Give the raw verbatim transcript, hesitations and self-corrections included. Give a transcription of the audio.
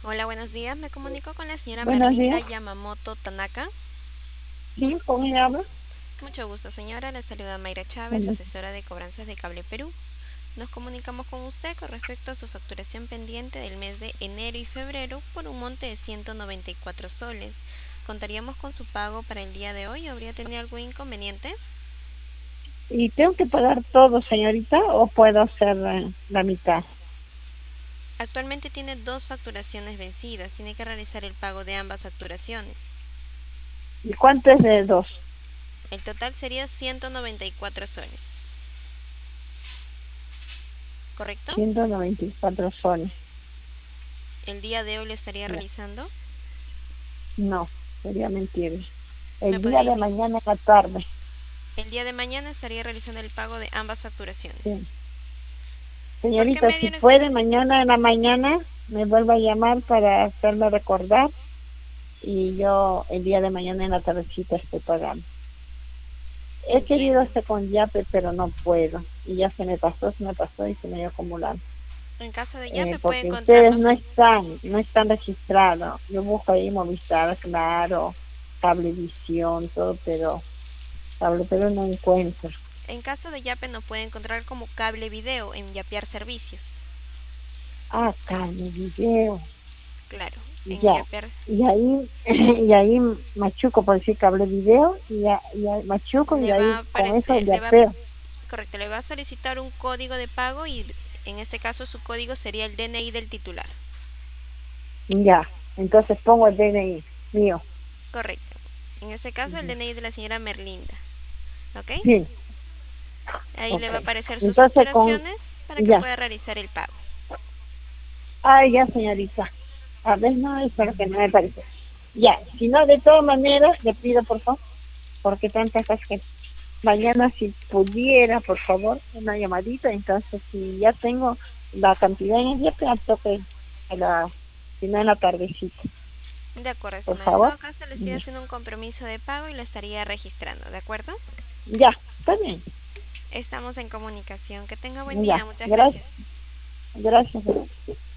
Hola, buenos días. Me comunico con la señora Buenos Merlinda días. Yamamoto Tanaka. Sí, ¿con ella hablo? Mucho gusto, señora. Le saluda Mayra Chávez, Bueno, asesora de cobranzas de Cable Perú. Nos comunicamos con usted con respecto a su facturación pendiente del mes de enero y febrero por un monte de ciento noventa y cuatro soles. ¿Contaríamos con su pago para el día de hoy? ¿Habría tenido algún inconveniente? ¿y tengo que pagar todo, señorita, o puedo hacer eh, la mitad? Actualmente tiene dos facturaciones vencidas. Tiene que realizar el pago de ambas facturaciones. ¿Y cuánto es de dos? El total sería ciento noventa y cuatro soles. ¿Correcto? ciento noventa y cuatro soles. El día de hoy lo estaría Ya. realizando. No, sería mentira. ¿Me El día podría de indicar? mañana en la tarde. El día de mañana estaría realizando el pago de ambas facturaciones. Sí. ¿Por qué Señorita, medio si lo puede, solicita? mañana en la mañana me vuelva a llamar para hacerme recordar y yo el día de mañana en la tardecita estoy pagando. He querido Entiendo. hacer con Yape, pero no puedo. Y ya se me pasó, se me pasó y se me dio acumulando. En caso de Eh, Yape puede porque ustedes encontrarnos no en, están, no están registrados. Yo busco ahí Movistar, Claro, Cablevisión, todo, pero Cable, pero no encuentro. en caso de Yape nos puede encontrar como cable video en Yapear Servicios. Ah, Cable Video, Claro, en ya. Yapear Y ahí, y ahí machuco por decir Cable Video, y ya, y ya machuco, y le va ahí a con eso aparecer, ya le va, veo. correcto, le va a solicitar un código de pago y en este caso su código sería el D N I del titular. Ya, entonces pongo el D N I mío. Correcto. En este caso el Ya. D N I de la señora Merlinda. ¿Ok? Sí, Ahí le ok. va a aparecer sus Entonces con, facturaciones para que ya. pueda realizar el pago. Ay, ya, señorita. A ver, no, espero que no me parece. Ya, si no, de todas maneras, le pido por favor, porque tantas cosas que mañana si pudiera, por favor, una llamadita, entonces si ya tengo la cantidad en el día, que toque a la, si no en la tardecita, De acuerdo, por estimada. En favor. todo caso, le estoy Ya, haciendo un compromiso de pago y lo estaría registrando, ¿de acuerdo? ya, está bien, Estamos en comunicación. Que tenga buen ya, día. Muchas gracias, gracias. gracias.